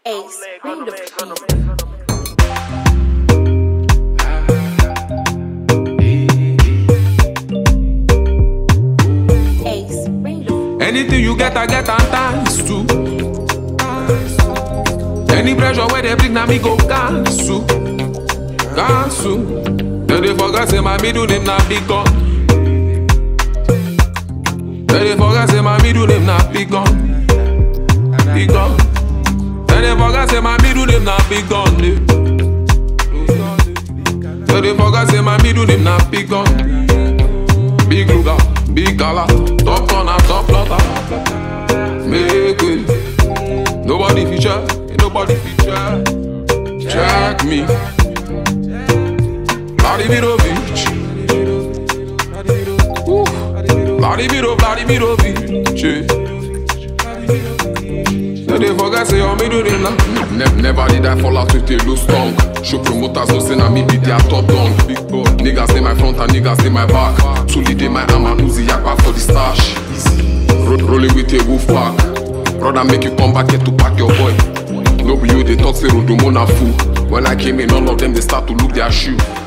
Ace, bring the beat. Ace, bring the beat. Anything you get, I get and times two. Any pressure where they bring, now me go cancel. Cancel. Then they forget say my middle name na Big Gun. Then they forget say my middle name na Big Gun. Big Gun. Then they forget say my middle name na Big Gun. Then they forget say my middle name na Big Gun. Big Luga, Big Gala, top corner, top plotter. Make way. Nobody feature, ain't nobody feature. Check me. Vladimirovic. Vladimirovic. Then they forget say your middle name now. Never did I fall out with a loose tongue. Show promoters no say na me be their top dog. Big boy. Niggas in my front and niggas in my back. Tully dey my arm and Uzi yakpa for the stash. Rolling with a wolf pack. Brother make you come back here to pack your boy. No be you they talk say Rodomo na fool. When I came in all of them they start to look their shoe.